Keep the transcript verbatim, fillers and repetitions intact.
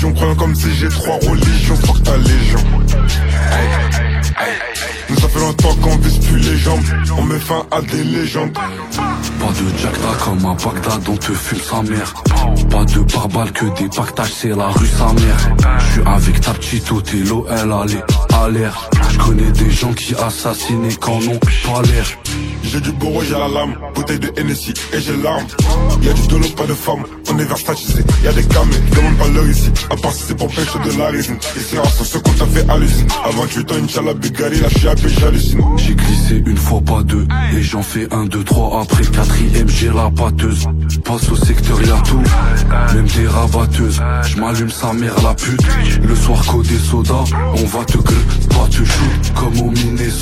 vision, croyant comme si j'ai trois religions. Fuck ta légion. Hey, hey. Nous ça fait longtemps qu'on vise plus les jambes. On met fin à des légendes. Pas de Jackda comme à Bagdad, on te fume sa mère. Pas de barbale que des pactages, c'est la rue sa mère. J'suis avec ta petite Othello, elle allait à l'air. J'connais des gens qui assassinent et qu'en ont pas l'air. J'ai du bourreau, j'ai la lame, bouteille de Hennessy et j'ai l'arme. Y'a du dolo, pas de femme, on est versatisé. Y'a des camés, demande pas l'heure ici. À part si c'est pour pêcher de la résine. Et c'est en ce qu'on t'a fait halluciner. Avant huit ans, Inch'Allah, Bugatti, là j'suis happé, j'hallucine. J'ai glissé une fois, pas deux. Et j'en fais un, deux, trois. Après quatrième, j'ai la pâteuse. Passe au secteur, y'a tout, même des rabatteuses. J'm'allume sa mère la pute. Le soir codé soda, on va te gueule, pas te shoot. Comme au Minnesota.